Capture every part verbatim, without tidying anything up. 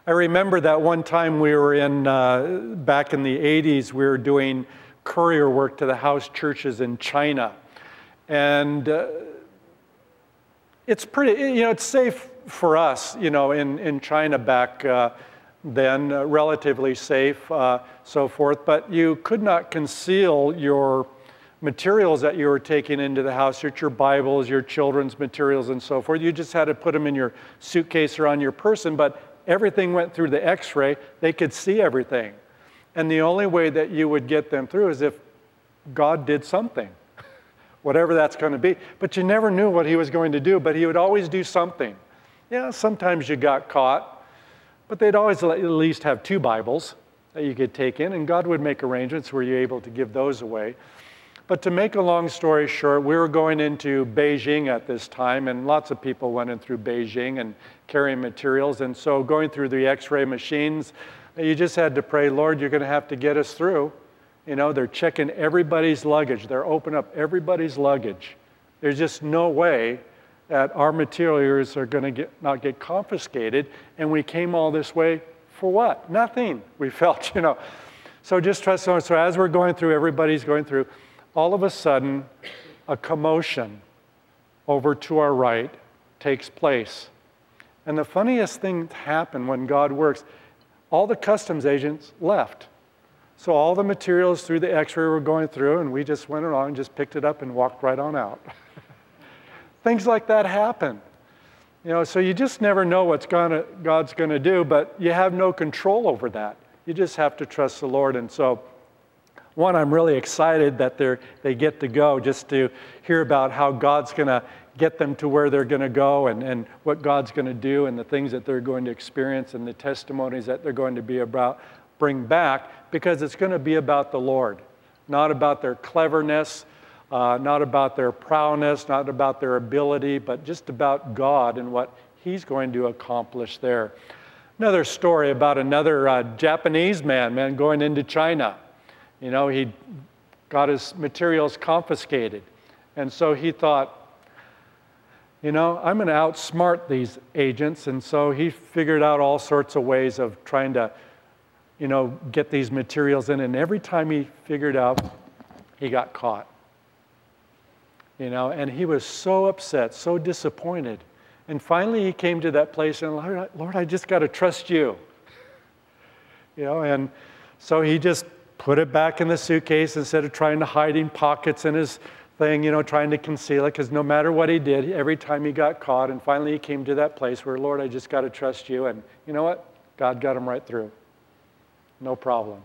I remember that one time we were in, uh, back in the eighties, we were doing courier work to the house churches in China. And uh, it's pretty, you know, it's safe for us, you know, in, in China back uh, then, uh, relatively safe, uh, so forth. But you could not conceal your materials that you were taking into the house, your Bibles, your children's materials and so forth. You just had to put them in your suitcase or on your person, but everything went through the x-ray. They could see everything. And the only way that you would get them through is if God did something, whatever that's going to be. But you never knew what he was going to do, but he would always do something. Yeah, sometimes you got caught, but they'd always at least have two Bibles that you could take in, and God would make arrangements where you're able to give those away. But to make a long story short, we were going into Beijing at this time, and lots of people went in through Beijing and carrying materials. And so going through the x-ray machines, you just had to pray, Lord, you're going to have to get us through. You know, they're checking everybody's luggage. They're opening up everybody's luggage. There's just no way that our materials are going to get, not get confiscated. And we came all this way for what? Nothing, we felt, you know. So just trust the Lord. So as we're going through, everybody's going through, all of a sudden, a commotion over to our right takes place. And the funniest thing happened when God works, all the customs agents left. So all the materials through the x-ray were going through, and we just went along and just picked it up and walked right on out. Things like that happen. You know, so you just never know what gonna, God's going to do, but you have no control over that. You just have to trust the Lord. And so, one, I'm really excited that they're, they get to go just to hear about how God's going to get them to where they're going to go and, and what God's going to do and the things that they're going to experience and the testimonies that they're going to be about, bring back, because it's going to be about the Lord, not about their cleverness, uh, not about their prowess, not about their ability, but just about God and what He's going to accomplish there. Another story about another uh, Japanese man, man, going into China. You know, he got his materials confiscated. And so he thought, you know, I'm going to outsmart these agents. And so he figured out all sorts of ways of trying to, you know, get these materials in. And every time he figured out, he got caught. You know, and he was so upset, so disappointed. And finally he came to that place and, Lord, Lord I just got to trust you. You know, and so he just put it back in the suitcase instead of trying to hide in pockets in his thing, you know, trying to conceal it, because no matter what he did, every time he got caught, and finally he came to that place where, Lord, I just got to trust you. And you know what? God got him right through. No problem.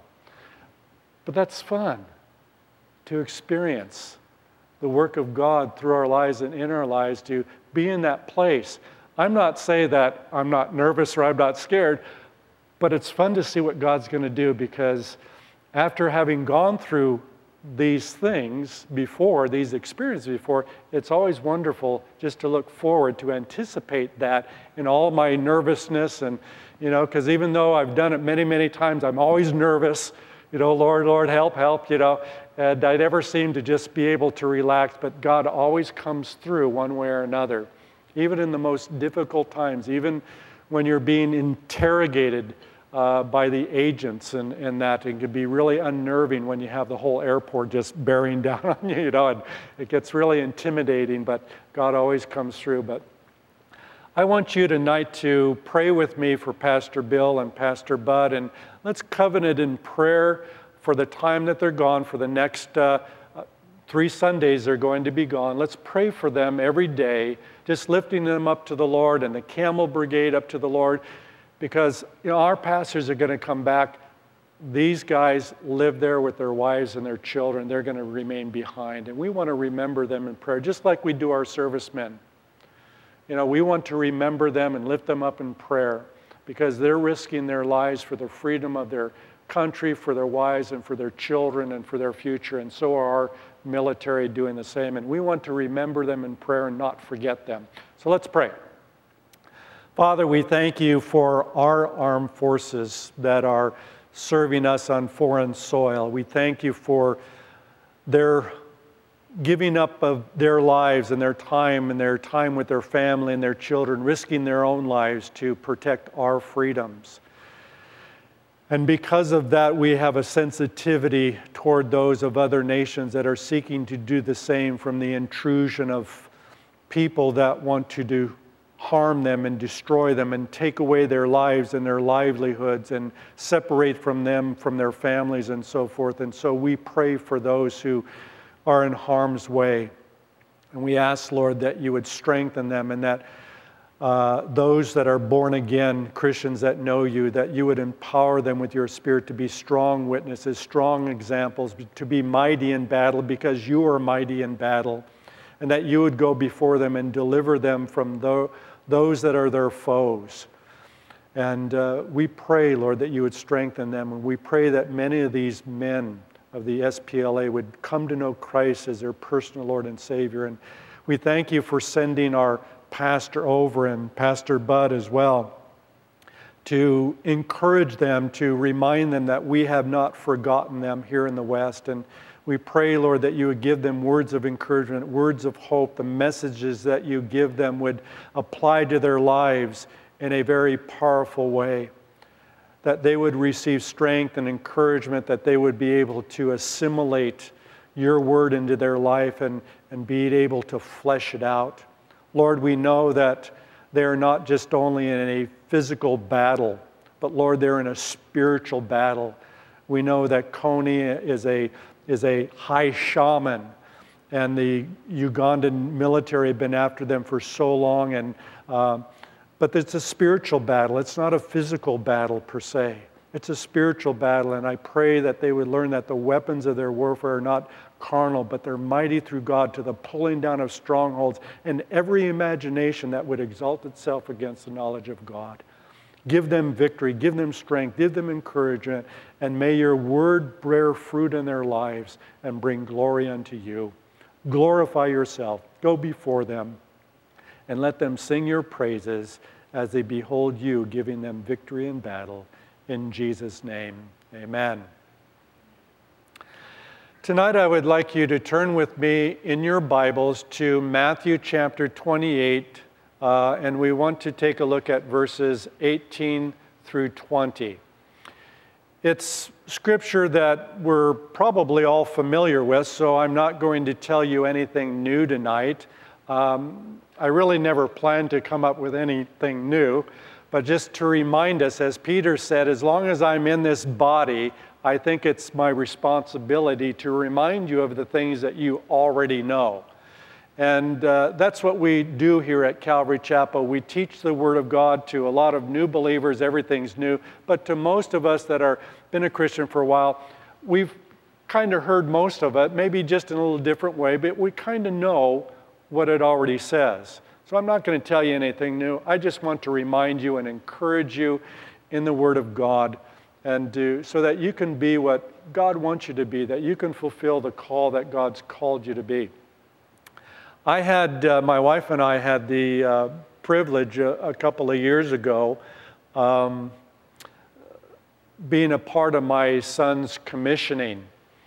But that's fun to experience the work of God through our lives and in our lives, to be in that place. I'm not saying that I'm not nervous or I'm not scared, but it's fun to see what God's going to do, because after having gone through these things before, these experiences before, it's always wonderful just to look forward, to anticipate that in all my nervousness. And, you know, because even though I've done it many, many times, I'm always nervous, you know, Lord, Lord, help, help, you know, and I never seem to just be able to relax, but God always comes through one way or another, even in the most difficult times, even when you're being interrogated Uh, by the agents and, and that. It can be really unnerving when you have the whole airport just bearing down on you, you know, and it gets really intimidating, but God always comes through. But I want you tonight to pray with me for Pastor Bill and Pastor Bud, and let's covenant in prayer for the time that they're gone, for the next uh, three Sundays they're going to be gone. Let's pray for them every day, just lifting them up to the Lord and the Camel Brigade up to the Lord. Because, you know, our pastors are going to come back. These guys live there with their wives and their children. They're going to remain behind. And we want to remember them in prayer, just like we do our servicemen. You know, we want to remember them and lift them up in prayer, because they're risking their lives for the freedom of their country, for their wives and for their children and for their future. And so are our military doing the same. And we want to remember them in prayer and not forget them. So let's pray. Father, we thank you for our armed forces that are serving us on foreign soil. We thank you for their giving up of their lives and their time and their time with their family and their children, risking their own lives to protect our freedoms. And because of that, we have a sensitivity toward those of other nations that are seeking to do the same, from the intrusion of people that want to do harm them and destroy them and take away their lives and their livelihoods and separate from them, from their families and so forth. And so we pray for those who are in harm's way. And we ask, Lord, that you would strengthen them, and that uh, those that are born again, Christians that know you, that you would empower them with your Spirit to be strong witnesses, strong examples, to be mighty in battle because you are mighty in battle, and that you would go before them and deliver them from those those that are their foes. And uh, we pray, Lord, that you would strengthen them. And we pray that many of these men of the S P L A would come to know Christ as their personal Lord and Savior. And we thank you for sending our pastor over, and Pastor Bud as well, to encourage them, to remind them that we have not forgotten them here in the West. And we pray, Lord, that you would give them words of encouragement, words of hope. The messages that you give them would apply to their lives in a very powerful way, that they would receive strength and encouragement, that they would be able to assimilate your word into their life and, and be able to flesh it out. Lord, we know that they're not just only in a physical battle, but Lord, they're in a spiritual battle. We know that Coney is a is a high shaman, and the Ugandan military have been after them for so long. And uh, but it's a spiritual battle. It's not a physical battle per se. It's a spiritual battle, and I pray that they would learn that the weapons of their warfare are not carnal, but they're mighty through God to the pulling down of strongholds and every imagination that would exalt itself against the knowledge of God. Give them victory, give them strength, give them encouragement, and may your word bear fruit in their lives and bring glory unto you. Glorify yourself, go before them, and let them sing your praises as they behold you giving them victory in battle. In Jesus' name, amen. Tonight I would like you to turn with me in your Bibles to Matthew chapter twenty-eight, Uh, and we want to take a look at verses eighteen through twenty. It's scripture that we're probably all familiar with, so I'm not going to tell you anything new tonight. Um, I really never planned to come up with anything new, but just to remind us, as Peter said, as long as I'm in this body, I think it's my responsibility to remind you of the things that you already know. And uh, that's what we do here at Calvary Chapel. We teach the Word of God to a lot of new believers. Everything's new. But to most of us that are been a Christian for a while, we've kind of heard most of it, maybe just in a little different way, but we kind of know what it already says. So I'm not going to tell you anything new. I just want to remind you and encourage you in the Word of God, and do, so that you can be what God wants you to be, that you can fulfill the call that God's called you to be. I had, uh, my wife and I had the uh, privilege a, a couple of years ago um, being a part of my son's commissioning.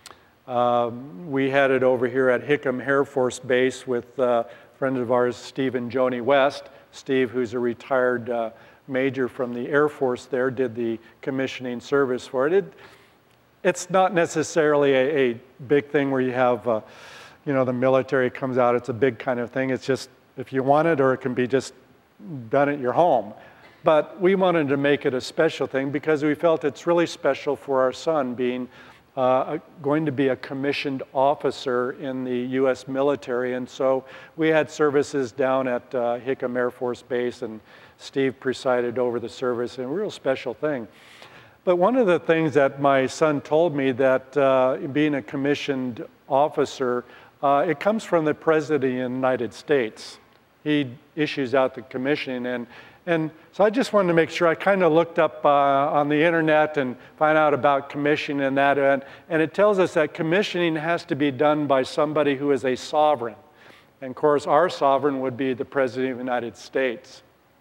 Um, we had it over here at Hickam Air Force Base with uh, a friend of ours, Steve and Joni West. Steve, who's a retired uh, major from the Air Force there, did the commissioning service for it. it it's not necessarily a, a big thing where you have uh, you know, the military comes out, it's a big kind of thing. It's just if you want it, or it can be just done at your home. But we wanted to make it a special thing because we felt it's really special for our son being uh, going to be a commissioned officer in the U S military. And so we had services down at uh, Hickam Air Force Base, and Steve presided over the service, and a real special thing. But one of the things that my son told me, that uh, being a commissioned officer, Uh, it comes from the President of the United States. He issues out the commissioning, and and so I just wanted to make sure. I kind of looked up uh, on the internet and find out about commissioning and that, and, and it tells us that commissioning has to be done by somebody who is a sovereign. And of course, our sovereign would be the President of the United States.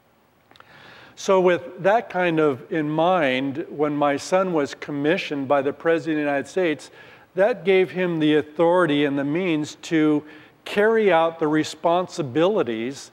So with that kind of in mind, when my son was commissioned by the President of the United States, that gave him the authority and the means to carry out the responsibilities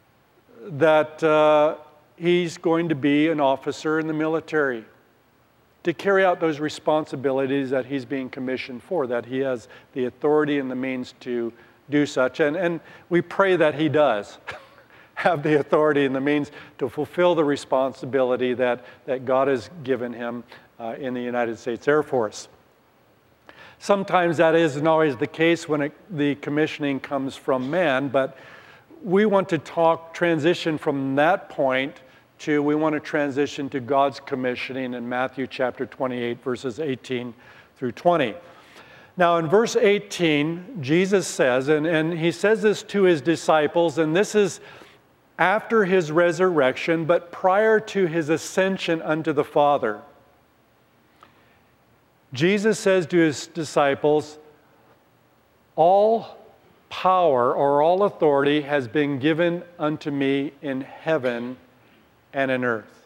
that uh, he's going to be an officer in the military. to carry out those responsibilities that he's being commissioned for, that he has the authority and the means to do such. And, and we pray that he does have the authority and the means to fulfill the responsibility that, that God has given him uh, in the United States Air Force. Sometimes that isn't always the case when it, the commissioning comes from man, but we want to talk, transition from that point to, we want to transition to God's commissioning in Matthew chapter twenty-eight, verses eighteen through twenty. Now in verse eighteen, Jesus says, and, and he says this to his disciples, and this is after his resurrection, but prior to his ascension unto the Father. Jesus says to his disciples, all power or all authority has been given unto me in heaven and in earth.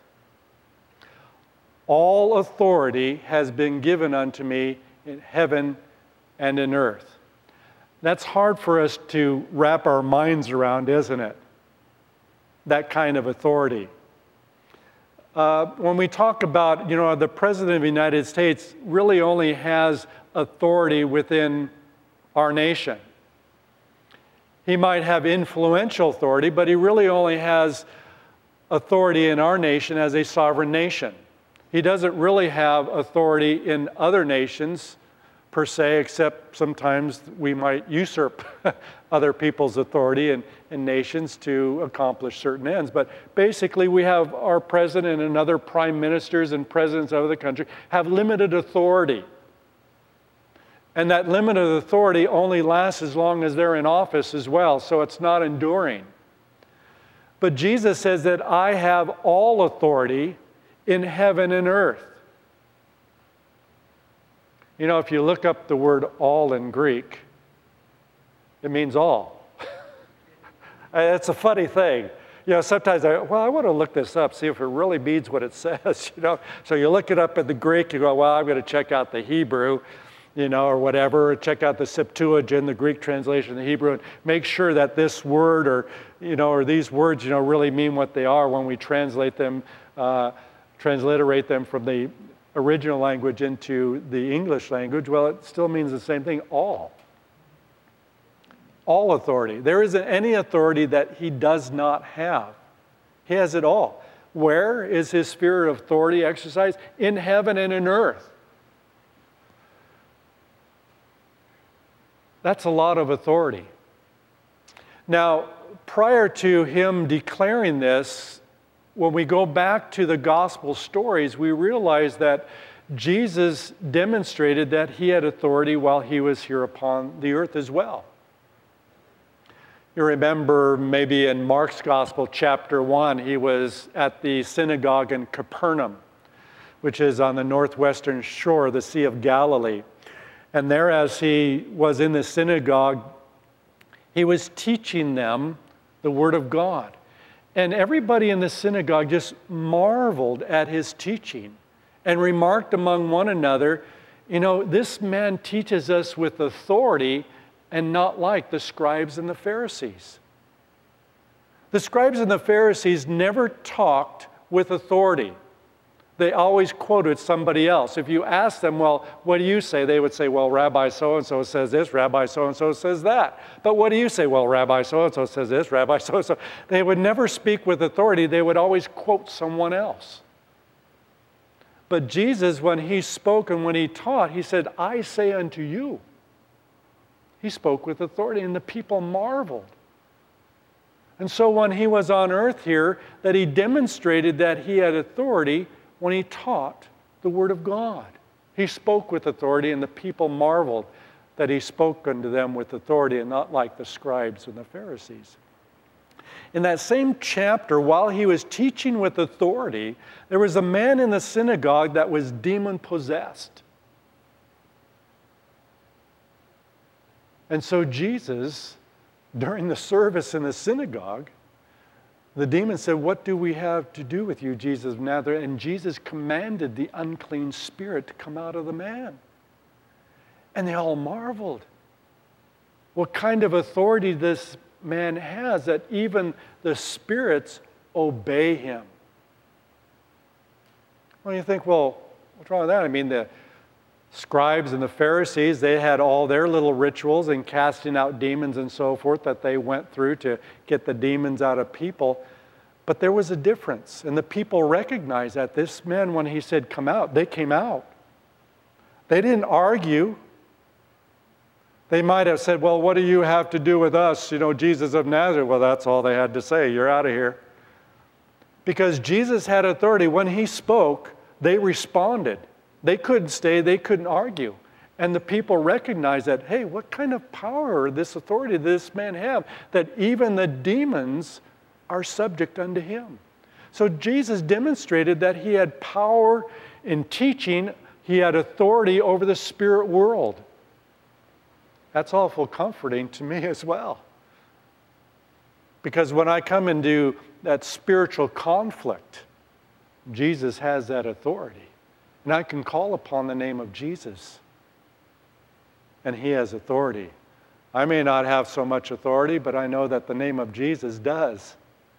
All authority has been given unto me in heaven and in earth. That's hard for us to wrap our minds around, isn't it? That kind of authority. Uh, when we talk about, you know, the President of the United States really only has authority within our nation. He might have influential authority, but he really only has authority in our nation as a sovereign nation. He doesn't really have authority in other nations per se, except sometimes we might usurp other people's authority in, in nations to accomplish certain ends. But basically we have our president and other prime ministers and presidents of the country have limited authority. And that limited authority only lasts as long as they're in office as well, so it's not enduring. But Jesus says that I have all authority in heaven and earth. You know, if you look up the word all in Greek, it means all. It's a funny thing. You know, sometimes I, well, I want to look this up, see if it really means what it says, you know. So you look it up in the Greek, you go, well, I'm going to check out the Hebrew, you know, or whatever, check out the Septuagint, the Greek translation of the Hebrew, and make sure that this word or, you know, or these words, you know, really mean what they are when we translate them, uh, transliterate them from the original language into the English language. Well, it still means the same thing, all. All authority. There isn't any authority that he does not have. He has it all. Where is his sphere of authority exercised? In heaven and in earth. That's a lot of authority. Now, prior to him declaring this, when we go back to the gospel stories, we realize that Jesus demonstrated that he had authority while he was here upon the earth as well. You remember maybe in Mark's gospel, chapter one, he was at the synagogue in Capernaum, which is on the northwestern shore of the Sea of Galilee. And there, as he was in the synagogue, he was teaching them the Word of God. And everybody in the synagogue just marveled at his teaching and remarked among one another, you know, this man teaches us with authority and not like the scribes and the Pharisees. The scribes and the Pharisees never talked with authority. They always quoted somebody else. If you ask them, well, what do you say? They would say, well, Rabbi so-and-so says this, Rabbi so-and-so says that. But what do you say? Well, Rabbi so-and-so says this, Rabbi so-and-so. They would never speak with authority. They would always quote someone else. But Jesus, when he spoke and when he taught, he said, I say unto you. He spoke with authority, and the people marveled. And so when he was on earth here, that he demonstrated that he had authority when he taught the Word of God. He spoke with authority, and the people marveled that he spoke unto them with authority and not like the scribes and the Pharisees. In that same chapter, while he was teaching with authority, there was a man in the synagogue that was demon-possessed. And so Jesus, during the service in the synagogue, the demon said, what do we have to do with you, Jesus of Nazareth? And Jesus commanded the unclean spirit to come out of the man. And they all marveled. What kind of authority this man has that even the spirits obey him? Well, you think, well, what's wrong with that? I mean, the scribes and the Pharisees, they had all their little rituals and casting out demons and so forth that they went through to get the demons out of people. But there was a difference, and the people recognized that. This man, when he said, come out, they came out. They didn't argue. They might have said, well, what do you have to do with us, you know, Jesus of Nazareth? Well, that's all they had to say. You're out of here. Because Jesus had authority. When he spoke, they responded. They couldn't stay. They couldn't argue. And the people recognized that, hey, what kind of power, this authority does this man have, that even the demons are subject unto him? So Jesus demonstrated that he had power in teaching. He had authority over the spirit world. That's awful comforting to me as well. Because when I come into that spiritual conflict, Jesus has that authority. And I can call upon the name of Jesus. And he has authority. I may not have so much authority, but I know that the name of Jesus does.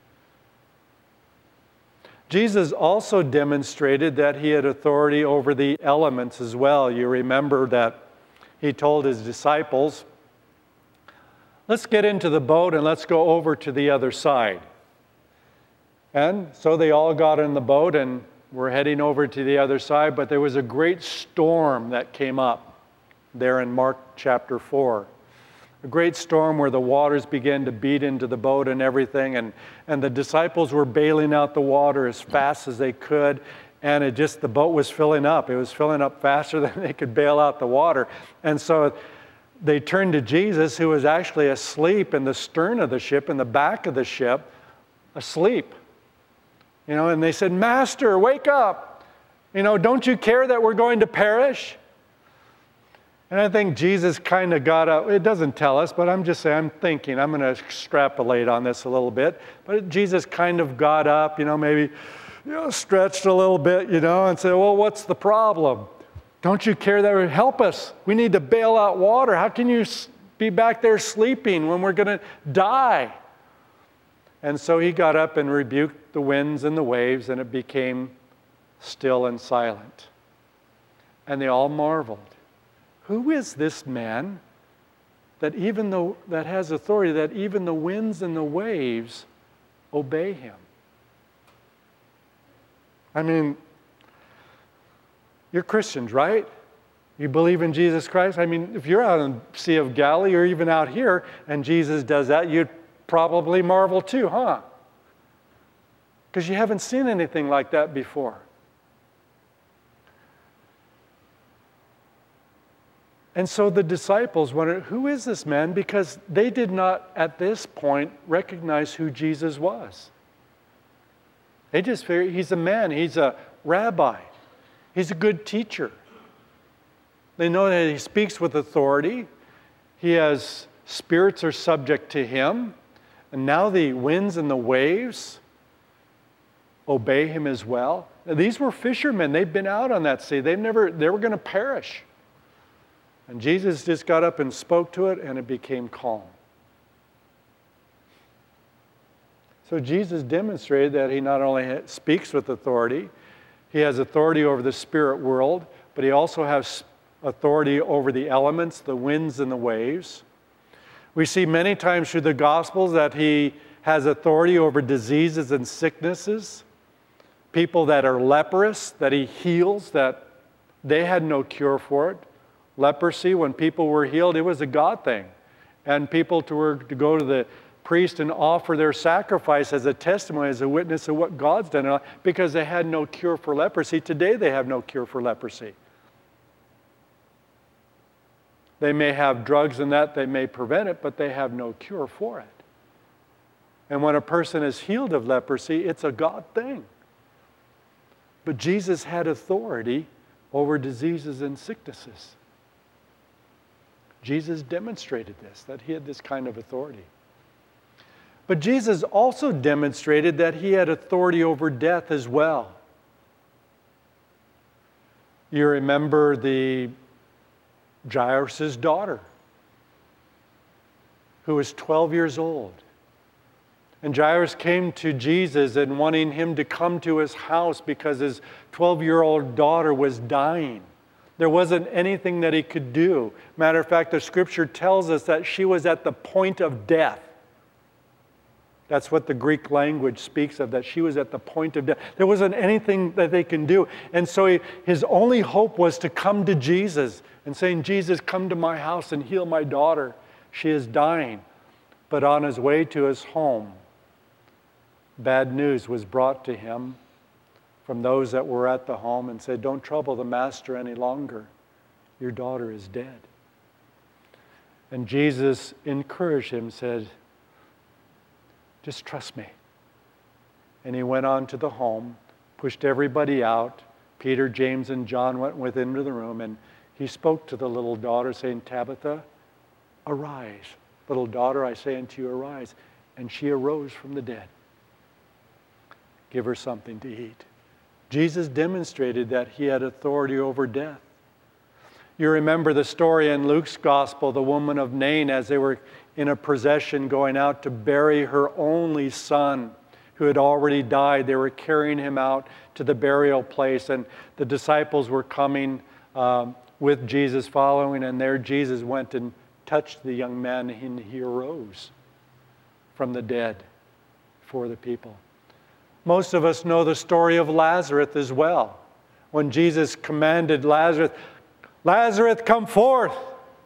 Jesus also demonstrated that he had authority over the elements as well. You remember that he told his disciples, let's get into the boat and let's go over to the other side. And so they all got in the boat and were heading over to the other side, but there was a great storm that came up there in Mark chapter four. A great storm where the waters began to beat into the boat and everything, and, and the disciples were bailing out the water as fast as they could, and it just, the boat was filling up. It was filling up faster than they could bail out the water. And so they turned to Jesus, who was actually asleep in the stern of the ship, in the back of the ship, asleep. You know, and they said, Master, wake up. You know, don't you care that we're going to perish? And I think Jesus kind of got up. It doesn't tell us, but I'm just saying, I'm thinking, I'm going to extrapolate on this a little bit. But Jesus kind of got up, you know, maybe, you know, stretched a little bit, you know, and said, well, what's the problem? Don't you care that we help us? We need to bail out water. How can you be back there sleeping when we're going to die? And so he got up and rebuked the winds and the waves, and it became still and silent. And they all marveled. Who is this man that even though that has authority, that even the winds and the waves obey him? I mean, you're Christians, right? You believe in Jesus Christ? I mean, if you're out in the Sea of Galilee or even out here and Jesus does that, you'd probably marvel too, huh? Because you haven't seen anything like that before. And so the disciples wondered, who is this man? Because they did not, at this point, recognize who Jesus was. They just figured he's a man, he's a rabbi, he's a good teacher. They know that he speaks with authority. He has, spirits are subject to him. And now the winds and the waves obey him as well. Now, these were fishermen. They'd been out on that sea. They've never, they were going to perish. And Jesus just got up and spoke to it, and it became calm. So Jesus demonstrated that he not only speaks with authority, he has authority over the spirit world, but he also has authority over the elements, the winds and the waves. We see many times through the Gospels that he has authority over diseases and sicknesses, people that are leprous, that he heals, that they had no cure for it. Leprosy, when people were healed, it was a God thing. And people to, were to go to the priest and offer their sacrifice as a testimony, as a witness of what God's done, because they had no cure for leprosy. Today they have no cure for leprosy. They may have drugs and that, they may prevent it, but they have no cure for it. And when a person is healed of leprosy, it's a God thing. But Jesus had authority over diseases and sicknesses. Jesus demonstrated this, that he had this kind of authority. But Jesus also demonstrated that he had authority over death as well. You remember the Jairus' daughter, who was twelve years old. And Jairus came to Jesus and wanting him to come to his house because his twelve-year-old daughter was dying. There wasn't anything that he could do. Matter of fact, the scripture tells us that she was at the point of death. That's what the Greek language speaks of, that she was at the point of death. There wasn't anything that they can do. And so he, his only hope was to come to Jesus and saying, Jesus, come to my house and heal my daughter. She is dying. But on his way to his home, bad news was brought to him from those that were at the home and said, don't trouble the master any longer. Your daughter is dead. And Jesus encouraged him, said, just trust me. And he went on to the home, pushed everybody out. Peter, James, and John went with him to the room, and he spoke to the little daughter, saying, Tabitha, arise. Little daughter, I say unto you, arise. And she arose from the dead. Give her something to eat. Jesus demonstrated that he had authority over death. You remember the story in Luke's gospel, the woman of Nain, as they were in a procession going out to bury her only son who had already died. They were carrying him out to the burial place, and the disciples were coming um, with Jesus following, and there Jesus went and touched the young man, and he arose from the dead for the people. Most of us know the story of Lazarus as well. When Jesus commanded Lazarus, Lazarus, come forth.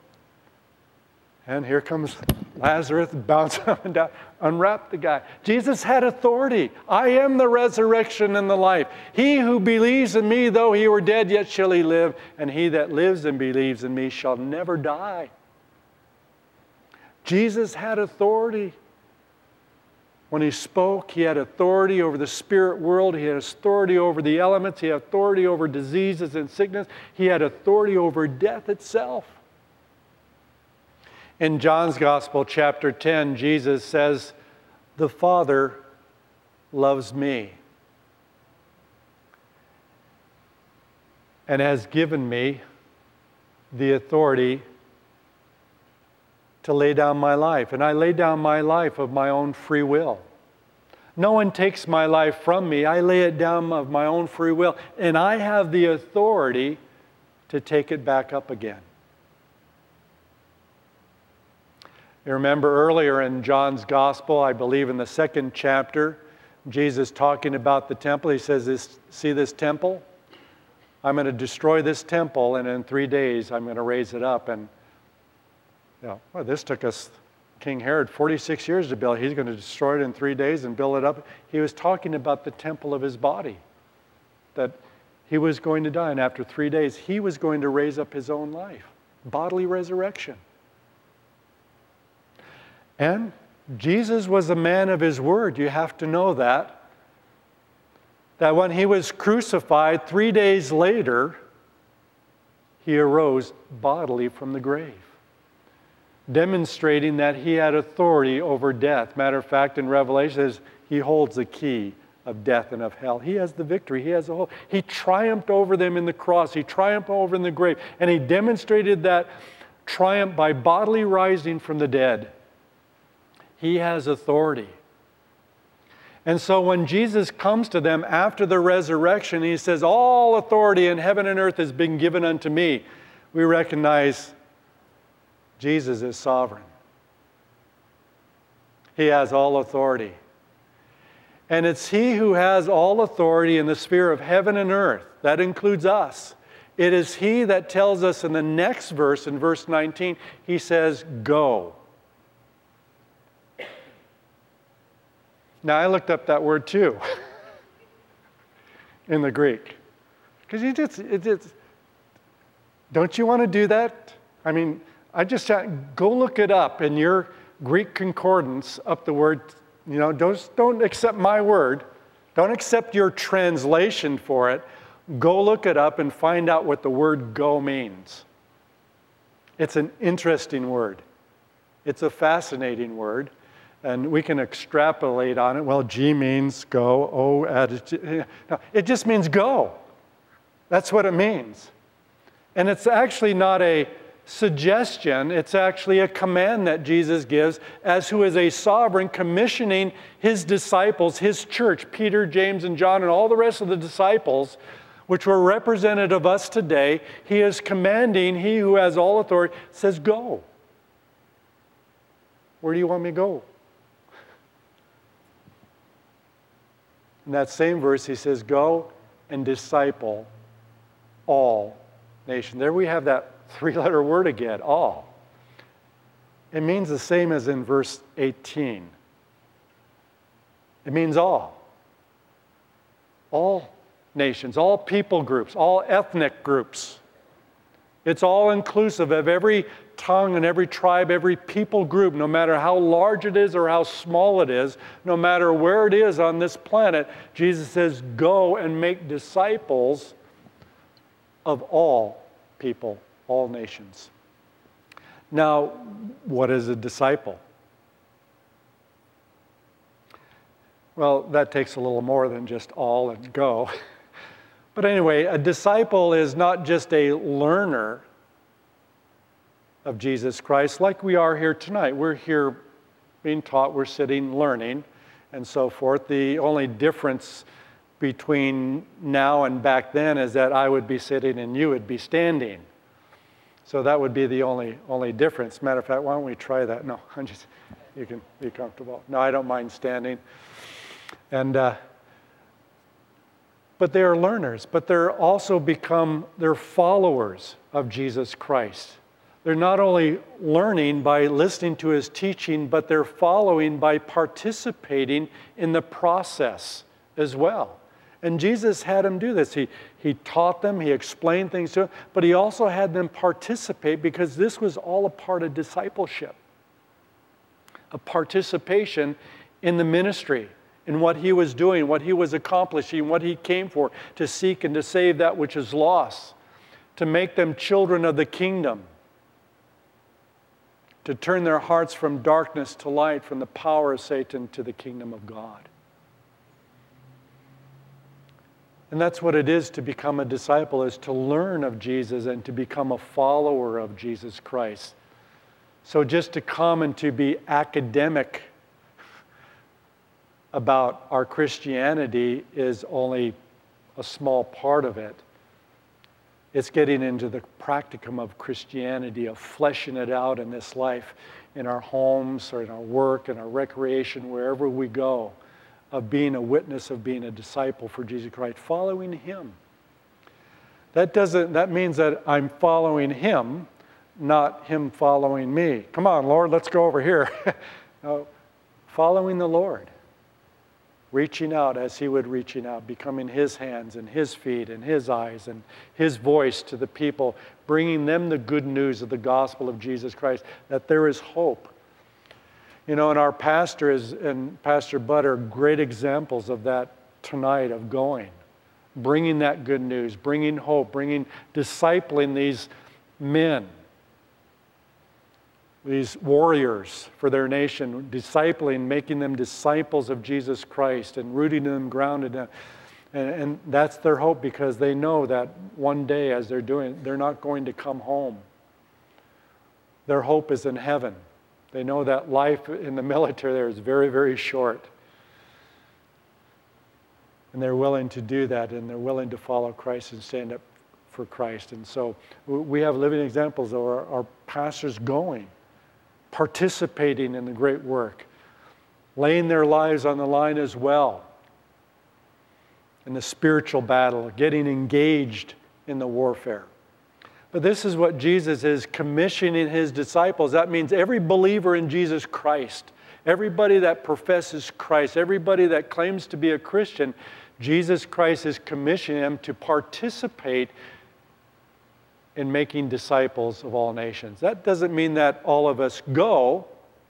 And here comes Lazarus, bouncing up and down, unwrap the guy. Jesus had authority. I am the resurrection and the life. He who believes in me, though he were dead, yet shall he live. And he that lives and believes in me shall never die. Jesus had authority. When he spoke, he had authority over the spirit world. He had authority over the elements. He had authority over diseases and sickness. He had authority over death itself. In John's Gospel, chapter ten, Jesus says, the Father loves me and has given me the authority to lay down my life. And I lay down my life of my own free will. No one takes my life from me. I lay it down of my own free will. And I have the authority to take it back up again. You remember earlier in John's Gospel, I believe in the second chapter, Jesus talking about the temple. He says, this, see this temple? I'm going to destroy this temple, and in three days I'm going to raise it up. And you know, well, this took us, King Herod, forty-six years to build. He's going to destroy it in three days and build it up. He was talking about the temple of his body, that he was going to die, and after three days he was going to raise up his own life, bodily resurrection. And Jesus was a man of his word. You have to know that. That when he was crucified, three days later, he arose bodily from the grave, demonstrating that he had authority over death. Matter of fact, in Revelation, it says he holds the key of death and of hell. He has the victory. He has the whole. He triumphed over them in the cross. He triumphed over in the grave. And he demonstrated that triumph by bodily rising from the dead. He has authority. And so when Jesus comes to them after the resurrection, he says, all authority in heaven and earth has been given unto me. We recognize Jesus is sovereign. He has all authority. And it's he who has all authority in the sphere of heaven and earth. That includes us. It is he that tells us in the next verse, in verse nineteen, he says, go. Now, I looked up that word too in the Greek. Because you just, it just, don't you want to do that? I mean, I just, go look it up in your Greek concordance, up the word, you know, don't, don't accept my word. Don't accept your translation for it. Go look it up and find out what the word go means. It's an interesting word. It's a fascinating word. And we can extrapolate on it. Well, G means go, O adjective. No, it just means go. That's what it means. And it's actually not a suggestion. It's actually a command that Jesus gives as who is a sovereign, commissioning his disciples, his church, Peter, James, and John, and all the rest of the disciples, which were represented of us today. He is commanding, he who has all authority, says, go. Where do you want me to go? In that same verse, he says, go and disciple all nations. There we have that three-letter word again, all. It means the same as in verse eighteen. It means all. All nations, all people groups, all ethnic groups. It's all inclusive of every tongue and every tribe, every people group, no matter how large it is or how small it is, no matter where it is on this planet. Jesus says, go and make disciples of all people, all nations. Now, what is a disciple? Well, that takes a little more than just all and go. But anyway, a disciple is not just a learner of Jesus Christ like we are here tonight. We're here being taught, we're sitting, learning, and so forth. The only difference between now and back then is that I would be sitting and you would be standing. So that would be the only only difference. Matter of fact, why don't we try that? No, I'm just, you can be comfortable. No, I don't mind standing. And uh, but they are learners, but they're also become, they're followers of Jesus Christ. They're not only learning by listening to his teaching, but they're following by participating in the process as well. And Jesus had them do this. He, he taught them, he explained things to them, but he also had them participate because this was all a part of discipleship. A participation in the ministry, in what he was doing, what he was accomplishing, what he came for, to seek and to save that which is lost, to make them children of the kingdom, to turn their hearts from darkness to light, from the power of Satan to the kingdom of God. And that's what it is to become a disciple, is to learn of Jesus and to become a follower of Jesus Christ. So just to come and to be academic about our Christianity is only a small part of it. It's getting into the practicum of Christianity, of fleshing it out in this life, in our homes or in our work, in our recreation, wherever we go, of being a witness, of being a disciple for Jesus Christ, following him. That doesn't, that means that I'm following him, not him following me. Come on, Lord, let's go over here. No, following the Lord. Reaching out as he would reaching out, becoming his hands and his feet and his eyes and his voice to the people, bringing them the good news of the gospel of Jesus Christ, that there is hope. You know, and our pastor is, and Pastor Bud are great examples of that tonight, of going, bringing that good news, bringing hope, bringing, discipling these men, these warriors for their nation, discipling, making them disciples of Jesus Christ and rooting them, grounded in. And, and that's their hope, because they know that one day as they're doing, they're not going to come home. Their hope is in heaven. They know that life in the military there is very, very short. And they're willing to do that, and they're willing to follow Christ and stand up for Christ. And so we have living examples of our, our pastors going, participating in the great work, laying their lives on the line as well in the spiritual battle, getting engaged in the warfare. But this is what Jesus is commissioning his disciples. That means every believer in Jesus Christ, everybody that professes Christ, everybody that claims to be a Christian, Jesus Christ is commissioning them to participate in making disciples of all nations. That doesn't mean that all of us go.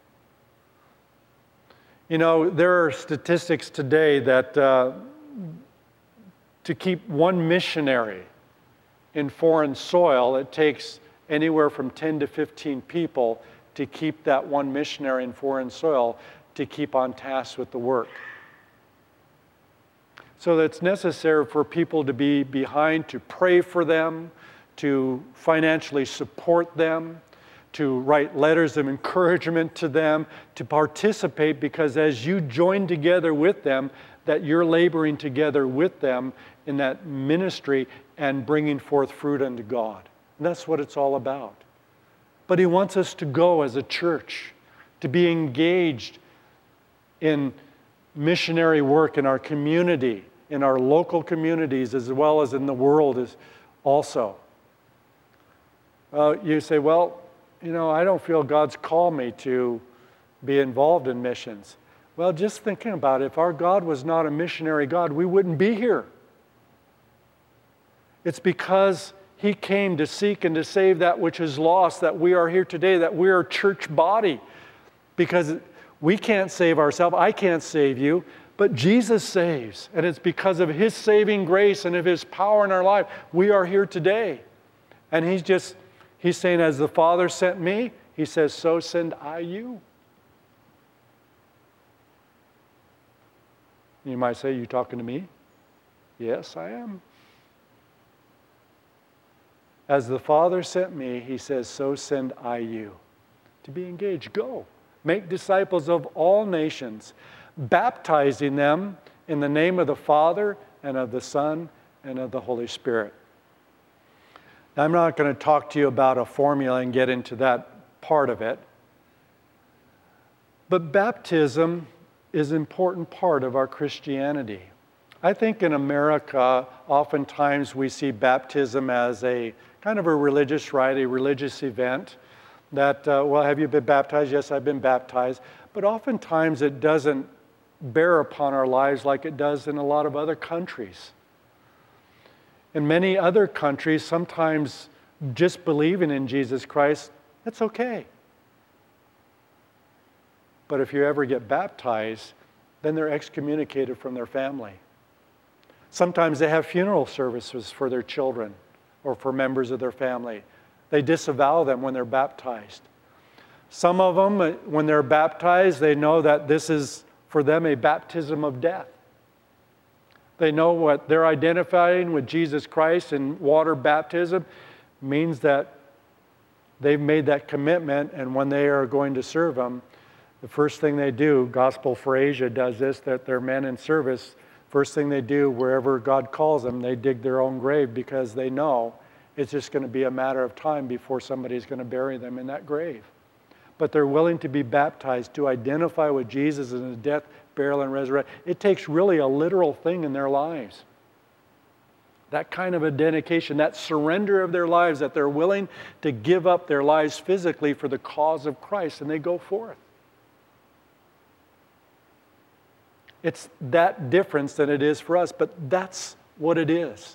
You know, there are statistics today that uh, to keep one missionary in foreign soil, it takes anywhere from ten to fifteen people to keep that one missionary in foreign soil to keep on task with the work. So it's necessary for people to be behind, to pray for them, to financially support them, to write letters of encouragement to them, to participate, because as you join together with them, that you're laboring together with them in that ministry and bringing forth fruit unto God. And that's what it's all about. But he wants us to go as a church, to be engaged in missionary work in our community, in our local communities, as well as in the world as also. Uh, you say, well, you know, I don't feel God's called me to be involved in missions. Well, just thinking about it, if our God was not a missionary God, we wouldn't be here. It's because he came to seek and to save that which is lost, that we are here today, that we are a church body. Because we can't save ourselves, I can't save you, but Jesus saves. And it's because of his saving grace and of his power in our life, we are here today. And he's just, he's saying, as the Father sent me, he says, so send I you. You might say, you talking to me? Yes, I am. As the Father sent me, he says, so send I you. To be engaged, go. Make disciples of all nations, baptizing them in the name of the Father and of the Son and of the Holy Spirit. Now, I'm not going to talk to you about a formula and get into that part of it. But baptism is an important part of our Christianity. I think in America, oftentimes we see baptism as a kind of a religious rite, a religious event that, uh, well, have you been baptized? Yes, I've been baptized. But oftentimes it doesn't bear upon our lives like it does in a lot of other countries. In many other countries, sometimes just believing in Jesus Christ, it's okay. But if you ever get baptized, then they're excommunicated from their family. Sometimes they have funeral services for their children or for members of their family. They disavow them when they're baptized. Some of them, when they're baptized, they know that this is for them a baptism of death. They know what they're identifying with Jesus Christ, and water baptism means that they've made that commitment, and when they are going to serve Him, the first thing they do, Gospel for Asia does this, that they're men in service, first thing they do, wherever God calls them, they dig their own grave because they know it's just going to be a matter of time before somebody's going to bury them in that grave. But they're willing to be baptized to identify with Jesus in His death, burial, and resurrection. It takes really a literal thing in their lives. That kind of a dedication, that surrender of their lives, that they're willing to give up their lives physically for the cause of Christ, and they go forth. It's that difference than it is for us, but that's what it is.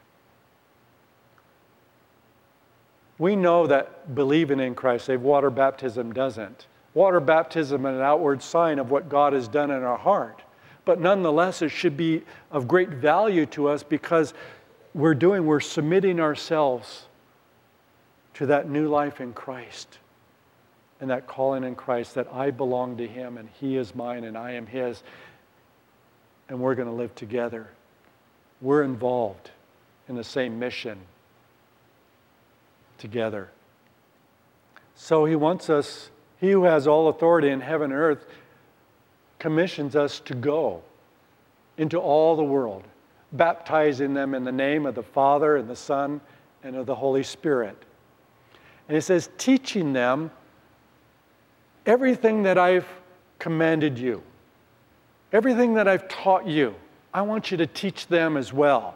We know that believing in Christ, say water baptism doesn't. Water baptism is an outward sign of what God has done in our heart. But nonetheless, it should be of great value to us because we're doing, we're submitting ourselves to that new life in Christ and that calling in Christ that I belong to Him and He is mine and I am His. And we're going to live together. We're involved in the same mission together. So He wants us, He who has all authority in heaven and earth, commissions us to go into all the world, baptizing them in the name of the Father and the Son and of the Holy Spirit. And He says, teaching them everything that I've commanded you. Everything that I've taught you, I want you to teach them as well.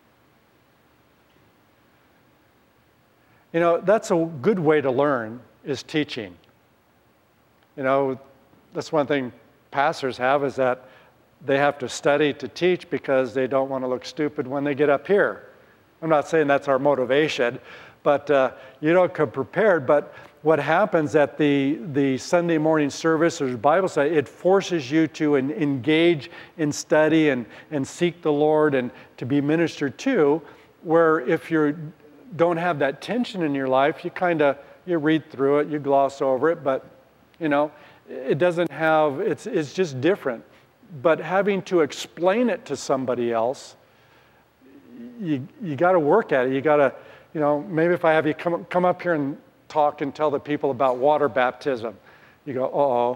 You know, that's a good way to learn, is teaching. You know, that's one thing pastors have, is that they have to study to teach because they don't want to look stupid when they get up here. I'm not saying that's our motivation, but uh, you don't come prepared. But what happens at the, the Sunday morning service or Bible study, it forces you to en- engage in study and, and seek the Lord and to be ministered to, where if you don't have that tension in your life, you kind of, you read through it, you gloss over it, but, you know, it doesn't have, it's, it's just different. But having to explain it to somebody else, you, you got to work at it. You got to you know, maybe if I have you come, come up here and talk and tell the people about water baptism, you go, uh-oh.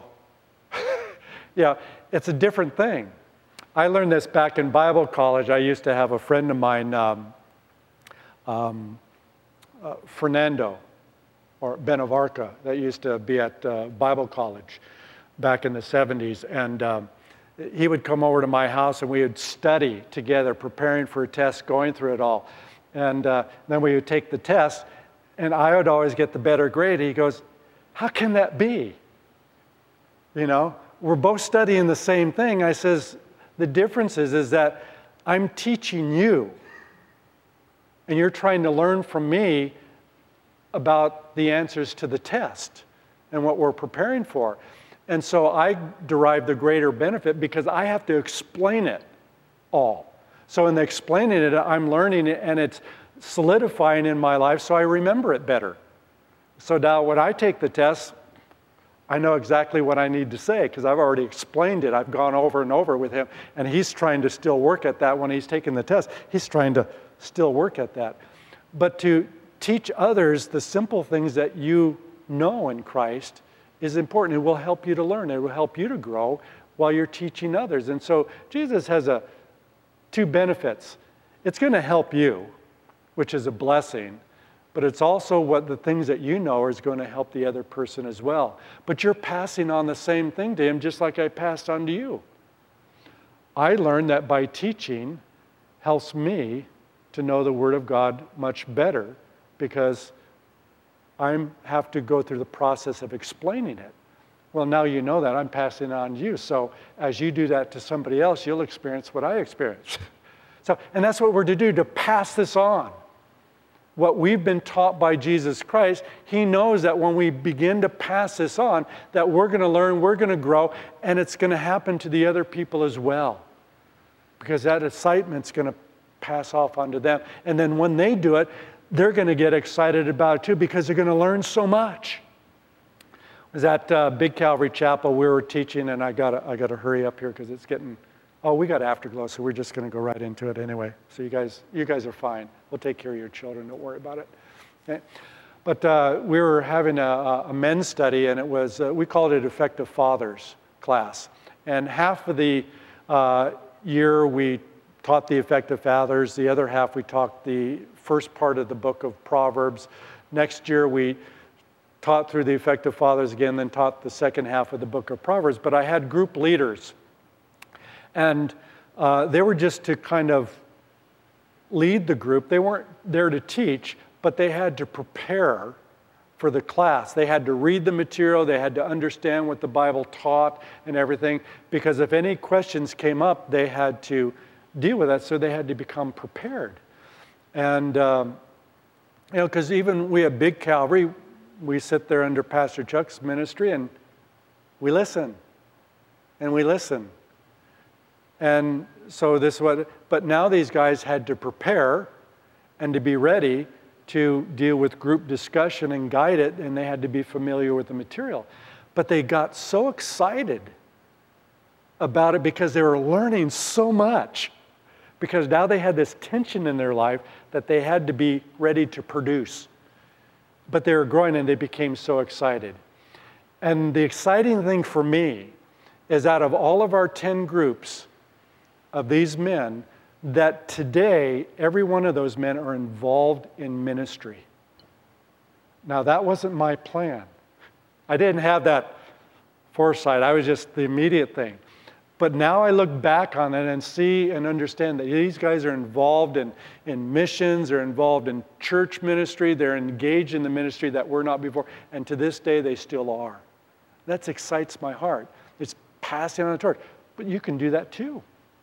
Yeah, it's a different thing. I learned this back in Bible college. I used to have a friend of mine, um, um, uh, Fernando, or Benavarca, that used to be at uh, Bible college back in the seventies. And um, he would come over to my house and we would study together, preparing for a test, going through it all. And uh, then we would take the test, and I would always get the better grade. He goes, how can that be? You know, we're both studying the same thing. I says, the difference is, is that I'm teaching you, and you're trying to learn from me about the answers to the test and what we're preparing for. And so I derive the greater benefit because I have to explain it all. So in the explaining it, I'm learning it, and it's solidifying in my life so I remember it better. So now when I take the test, I know exactly what I need to say because I've already explained it. I've gone over and over with him, and he's trying to still work at that when he's taking the test. He's trying to still work at that. But to teach others the simple things that you know in Christ is important. It will help you to learn. It will help you to grow while you're teaching others. And so Jesus has a two benefits. It's going to help you, which is a blessing, but it's also what the things that you know is going to help the other person as well. But you're passing on the same thing to him just like I passed on to you. I learned that by teaching helps me to know the Word of God much better because I have to go through the process of explaining it. Well, now you know that. I'm passing it on to you. So as you do that to somebody else, you'll experience what I experienced. So, and that's what we're to do, to pass this on. What we've been taught by Jesus Christ, he knows that when we begin to pass this on, that we're going to learn, we're going to grow, and it's going to happen to the other people as well. Because that excitement's going to pass off onto them. And then when they do it, they're going to get excited about it too because they're going to learn so much. I was at uh, Big Calvary Chapel. We were teaching, and I got I got to hurry up here because it's getting. Oh, we got Afterglow, so we're just going to go right into it anyway. So you guys, you guys are fine. We'll take care of your children. Don't worry about it. Okay? But uh, we were having a, a men's study, and it was uh, we called it Effective Fathers class. And half of the uh, year we taught the Effective Fathers. The other half we taught the first part of the book of Proverbs. Next year we taught through the Effective Fathers again, then taught the second half of the book of Proverbs. But I had group leaders, and uh, they were just to kind of lead the group. They weren't there to teach, but they had to prepare for the class. They had to read the material, they had to understand what the Bible taught and everything, because if any questions came up, they had to deal with that, so they had to become prepared. And, um, you know, because even we at Big Calvary, we sit there under Pastor Chuck's ministry and we listen. And we listen. And so this was, but now these guys had to prepare and to be ready to deal with group discussion and guide it, and they had to be familiar with the material. But they got so excited about it because they were learning so much. Because now they had this tension in their life that they had to be ready to produce. But they were growing and they became so excited. And the exciting thing for me is out of all of our ten groups of these men, that today every one of those men are involved in ministry. Now that wasn't my plan. I didn't have that foresight. I was just the immediate thing. But now I look back on it and see and understand that these guys are involved in, in missions, they're involved in church ministry, they're engaged in the ministry that we're not before, and to this day they still are. That excites my heart. It's passing on the torch. But you can do that too.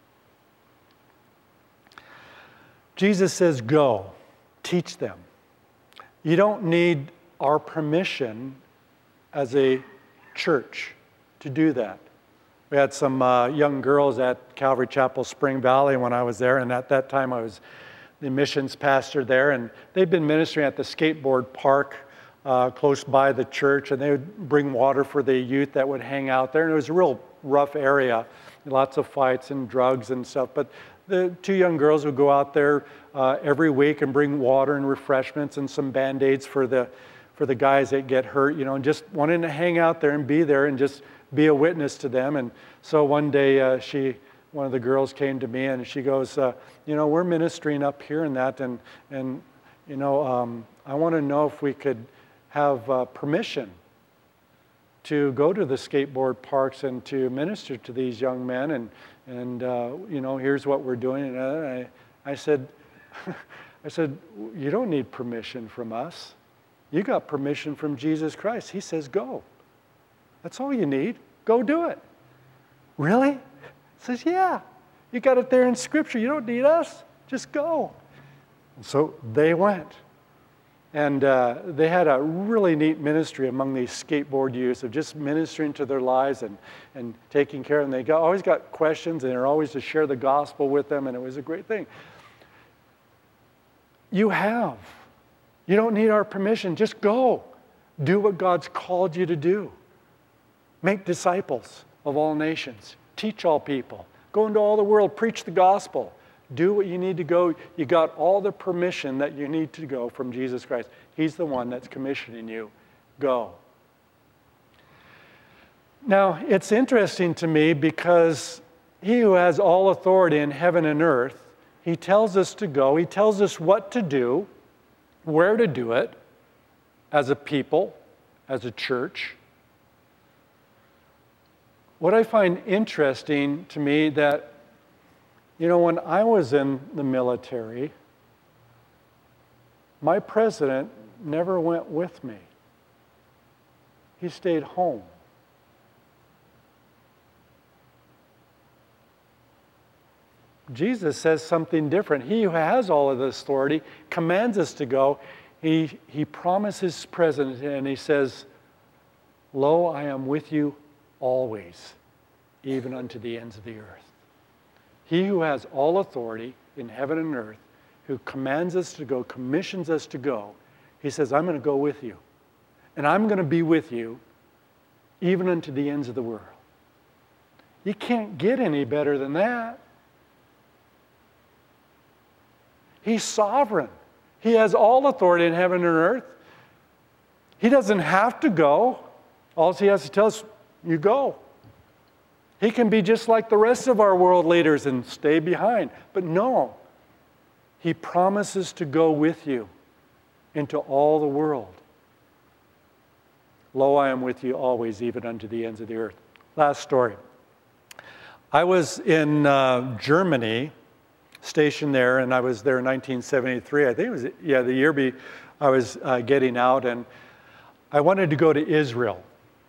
Jesus says, go, teach them. You don't need our permission as a church to do that. We had some uh, young girls at Calvary Chapel, Spring Valley when I was there, and at that time I was the missions pastor there, and they'd been ministering at the skateboard park uh, close by the church, and they would bring water for the youth that would hang out there, and it was a real rough area, lots of fights and drugs and stuff, but the two young girls would go out there uh, every week and bring water and refreshments and some Band-Aids for the for the guys that get hurt, you know, and just wanting to hang out there and be there and just be a witness to them. And so one day uh, she, one of the girls came to me and she goes, uh, you know, we're ministering up here and that, and, and you know, um, I want to know if we could have uh, permission to go to the skateboard parks and to minister to these young men. And, and uh, you know, here's what we're doing. And I, I said, I said, you don't need permission from us. You got permission from Jesus Christ. He says, go. That's all you need. Go do it. Really? He says, yeah. You got it there in Scripture. You don't need us. Just go. And so they went. And uh, they had a really neat ministry among these skateboard youths of just ministering to their lives and, and taking care of them. They got, always got questions, and they're always to share the gospel with them, and it was a great thing. You have. You don't need our permission. Just go. Do what God's called you to do. Make disciples of all nations. Teach all people. Go into all the world. Preach the gospel. Do what you need to go. You got all the permission that you need to go from Jesus Christ. He's the one that's commissioning you. Go. Now, it's interesting to me because he who has all authority in heaven and earth, he tells us to go. He tells us what to do, where to do it, as a people, as a church. What I find interesting to me that, you know, when I was in the military, my president never went with me. He stayed home. Jesus says something different. He who has all of this authority commands us to go. He, he promises presence, and he says, lo, I am with you always, even unto the ends of the earth. He who has all authority in heaven and earth, who commands us to go, commissions us to go, he says, I'm going to go with you. And I'm going to be with you even unto the ends of the world. You can't get any better than that. He's sovereign. He has all authority in heaven and earth. He doesn't have to go. All he has to tell us, you go. He can be just like the rest of our world leaders and stay behind. But no, he promises to go with you into all the world. Lo, I am with you always, even unto the ends of the earth. Last story. I was in uh, Germany, stationed there, and I was there in nineteen seventy-three. I think it was, yeah, the year be, I was uh, getting out, and I wanted to go to Israel.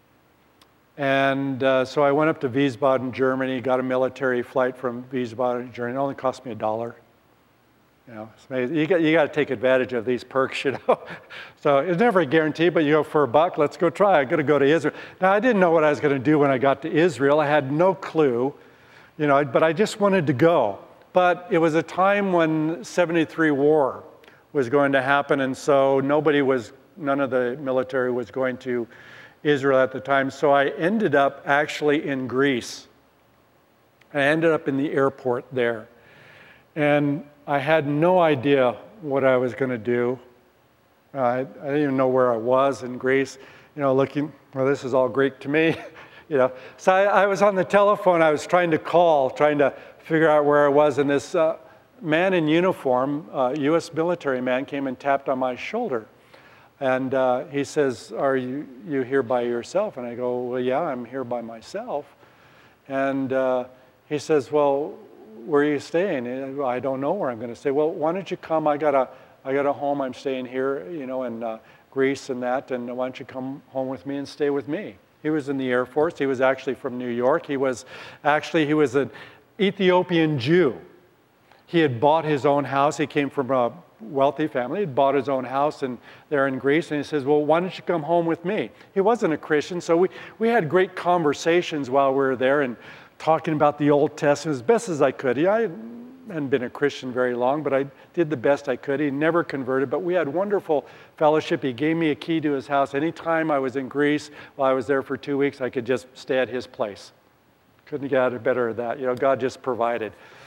And uh, so I went up to Wiesbaden, Germany, got a military flight from Wiesbaden, Germany. It only cost me a dollar. You know, it's amazing. You got, you got to take advantage of these perks, you know. So it's never a guarantee, but you go for a buck, let's go try. I'm going to go to Israel. Now, I didn't know what I was going to do when I got to Israel. I had no clue, you know, but I just wanted to go. But it was a time when seventy-three war was going to happen, and so nobody was, none of the military was going to Israel at the time. So I ended up actually in Greece. I ended up in the airport there. And I had no idea what I was going to do. Uh, I, I didn't even know where I was in Greece. You know, looking, well, this is all Greek to me. You know, so I, I was on the telephone. I was trying to call, trying to figure out where I was, and this uh, man in uniform, uh, U S military man, came and tapped on my shoulder. And uh, he says, are you, you here by yourself? And I go, well, yeah, I'm here by myself. And uh, he says, well, where are you staying? And I go, I don't know where I'm going to stay. Well, why don't you come? I got a, I got a home. I'm staying here, you know, in uh, Greece and that. And why don't you come home with me and stay with me? He was in the Air Force. He was actually from New York. He was actually, he was an Ethiopian Jew. He had bought his own house. He came from a wealthy family. He had bought his own house in, there in Greece. And he says, well, why don't you come home with me? He wasn't a Christian. So we, we had great conversations while we were there and talking about the Old Testament as best as I could. Yeah, I hadn't been a Christian very long, but I did the best I could. He never converted, but we had wonderful fellowship. He gave me a key to his house. Anytime I was in Greece, while I was there for two weeks, I could just stay at his place. Couldn't get better at that. You know, God just provided.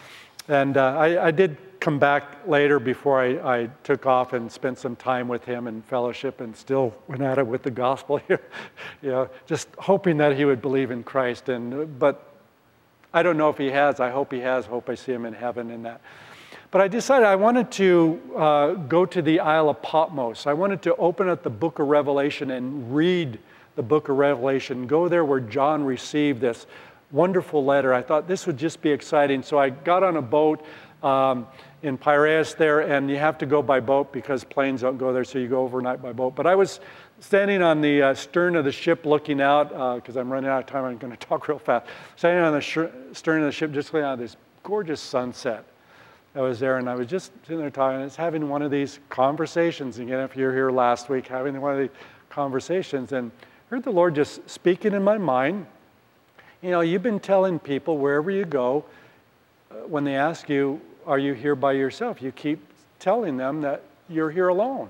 And uh, I, I did come back later before I, I took off and spent some time with him in fellowship, and still went at it with the gospel here, you know, just hoping that he would believe in Christ. And but I don't know if he has. I hope he has. Hope I see him in heaven in that. But I decided I wanted to uh, go to the Isle of Patmos. I wanted to open up the book of Revelation and read the book of Revelation, go there where John received this wonderful letter. I thought this would just be exciting. So I got on a boat um, in Piraeus there, and you have to go by boat because planes don't go there, so you go overnight by boat. But I was standing on the uh, stern of the ship looking out, because uh, I'm running out of time, I'm going to talk real fast. Standing on the sh- stern of the ship, just looking out at this gorgeous sunset that was there, and I was just sitting there talking, and it's having one of these conversations. Again, if you're here last week, having one of these conversations, and heard the Lord just speaking in my mind. You know, you've been telling people wherever you go, uh, when they ask you, are you here by yourself? You keep telling them that you're here alone.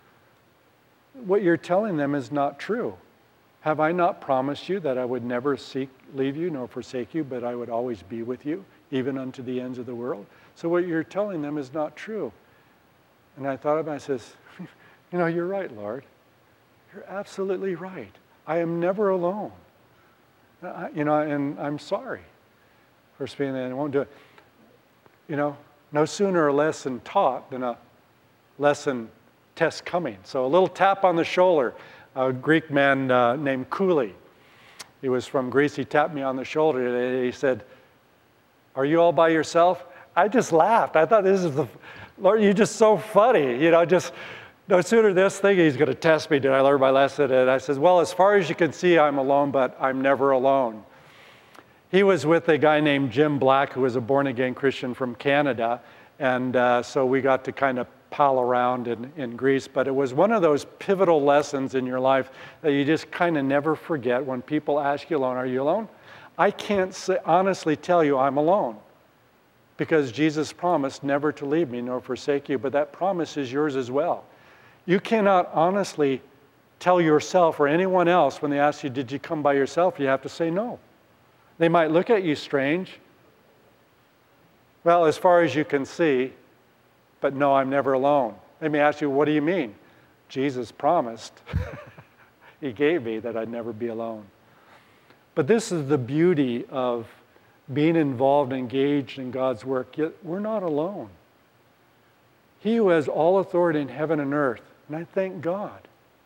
What you're telling them is not true. Have I not promised you that I would never seek, leave you nor forsake you, but I would always be with you, even unto the ends of the world? So what you're telling them is not true. And I thought about it, I says, you know, you're right, Lord. You're absolutely right. I am never alone. I, you know, and I'm sorry for speaking that. I won't do it. You know, no sooner a lesson taught than a lesson test coming. So a little tap on the shoulder. A Greek man uh, named Cooley. He was from Greece. He tapped me on the shoulder today. He said, "Are you all by yourself?" I just laughed. I thought, this is the, Lord, you're just so funny. You know, just no sooner this thing, he's going to test me. Did I learn my lesson? And I said, well, as far as you can see, I'm alone, but I'm never alone. He was with a guy named Jim Black, who was a born-again Christian from Canada. And uh, so we got to kind of pal around in, in Greece. But it was one of those pivotal lessons in your life that you just kind of never forget. When people ask you alone, are you alone? I can't say, honestly tell you I'm alone, because Jesus promised never to leave me nor forsake you. But that promise is yours as well. You cannot honestly tell yourself or anyone else when they ask you, did you come by yourself? You have to say no. They might look at you strange. Well, as far as you can see, but no, I'm never alone. They may ask you, what do you mean? Jesus promised. He gave me that I'd never be alone. But this is the beauty of being involved, engaged in God's work. Yet we're not alone. He who has all authority in heaven and earth, and I thank God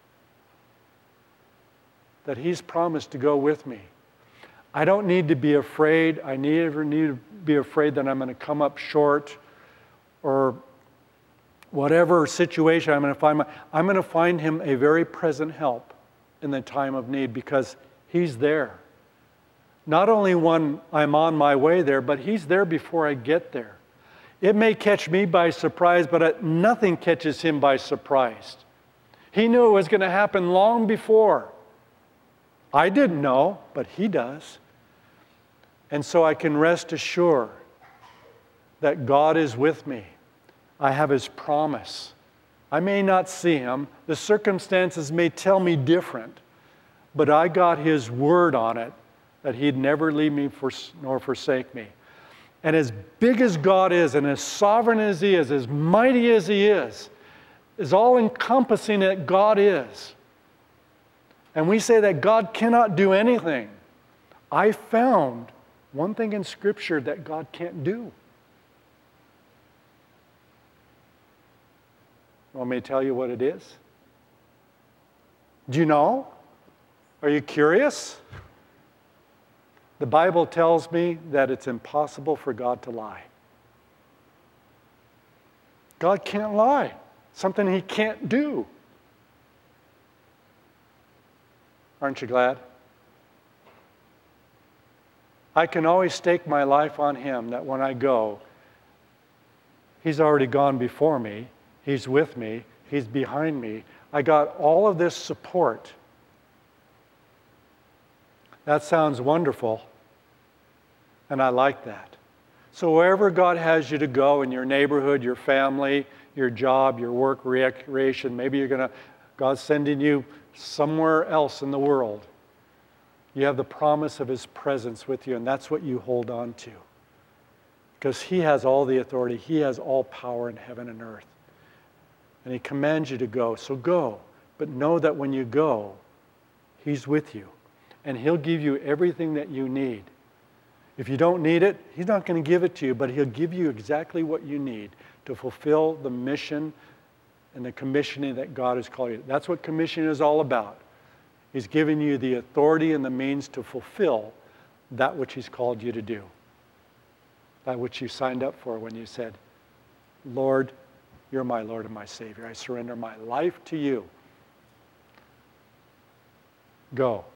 that He's promised to go with me. I don't need to be afraid. I never need to be afraid that I'm going to come up short, or whatever situation I'm going to find. My, I'm going to find Him a very present help in the time of need, because He's there. Not only when I'm on my way there, but He's there before I get there. It may catch me by surprise, but nothing catches Him by surprise. He knew it was going to happen long before. I didn't know, but He does. And so I can rest assured that God is with me. I have His promise. I may not see Him. The circumstances may tell me different, but I got His word on it that He'd never leave me for, nor forsake me. And as big as God is, and as sovereign as He is, as mighty as He is, as all-encompassing that God is, and we say that God cannot do anything, I found one thing in Scripture that God can't do. Want me to tell you what it is? Do you know? Are you curious? The Bible tells me that it's impossible for God to lie. God can't lie. Something He can't do. Aren't you glad? I can always stake my life on Him, that when I go, He's already gone before me. He's with me. He's behind me. I got all of this support. That sounds wonderful. And I like that. So wherever God has you to go, in your neighborhood, your family, your job, your work, recreation, maybe you're going to, God's sending you somewhere else in the world. You have the promise of His presence with you, and that's what you hold on to. because he has all the authority. He has all power in heaven and earth. And he commands you to go. So go. But know that when you go, he's with you. And he'll give you everything that you need. If you don't need it, he's not going to give it to you, but he'll give you exactly what you need to fulfill the mission and the commissioning that God has called you. That's what commissioning is all about. He's giving you the authority and the means to fulfill that which he's called you to do. That which you signed up for when you said, Lord, you're my Lord and my Savior. I surrender my life to you. Go.